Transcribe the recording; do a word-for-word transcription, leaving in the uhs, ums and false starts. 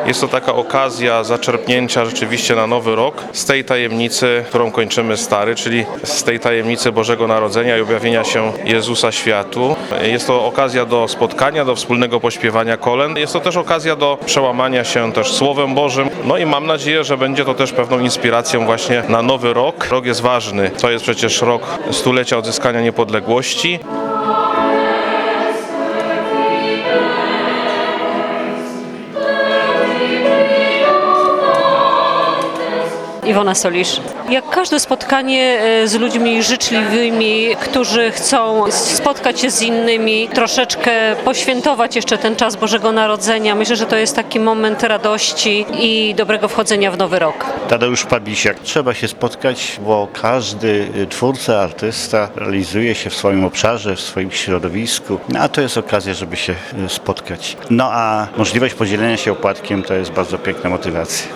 Jest to taka okazja zaczerpnięcia rzeczywiście na nowy rok z tej tajemnicy, którą kończymy stary, czyli z tej tajemnicy Bożego Narodzenia i objawienia się Jezusa światu. Jest to okazja do spotkania, do wspólnego pośpiewania kolęd. Jest to też okazja do przełamania się też Słowem Bożym. No i mam nadzieję, że będzie to też pewną inspiracją właśnie na nowy rok. Rok jest ważny. To jest przecież rok stulecia odzyskania niepodległości. Iwona Solisz. Jak każde spotkanie z ludźmi życzliwymi, którzy chcą spotkać się z innymi, troszeczkę poświętować jeszcze ten czas Bożego Narodzenia. Myślę, że to jest taki moment radości i dobrego wchodzenia w nowy rok. Tadeusz Pawlisiak. Trzeba się spotkać, bo każdy twórca, artysta realizuje się w swoim obszarze, w swoim środowisku, a to jest okazja, żeby się spotkać. No a możliwość podzielenia się opłatkiem to jest bardzo piękna motywacja.